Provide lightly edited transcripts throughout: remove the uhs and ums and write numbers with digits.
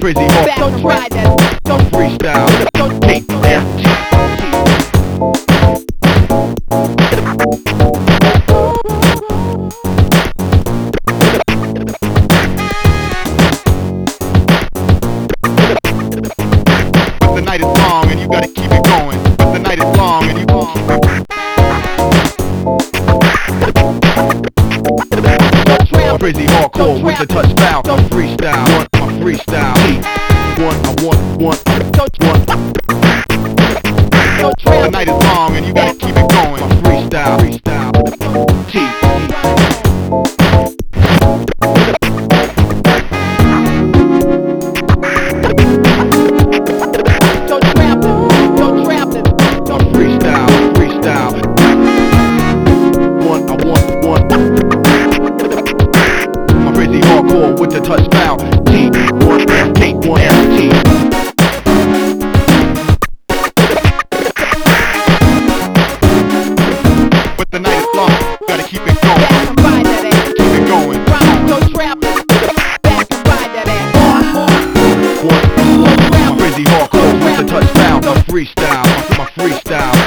crazy hard. Don't try that. Don't freestyle. Don't Take that. But the night is long and you gotta keep it going. But the night is long and you keep it. Crazy hardcore with the touchdown. Don't freestyle. Want my freestyle. One. The night is long and you gotta keep it going. My freestyle. T. With the touchdown, T1, T. But the night is long, gotta keep it going. Keep it going. One, crazy hardcore with the touchdown. My freestyle, my freestyle.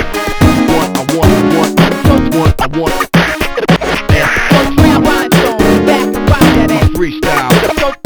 One. Freestyle.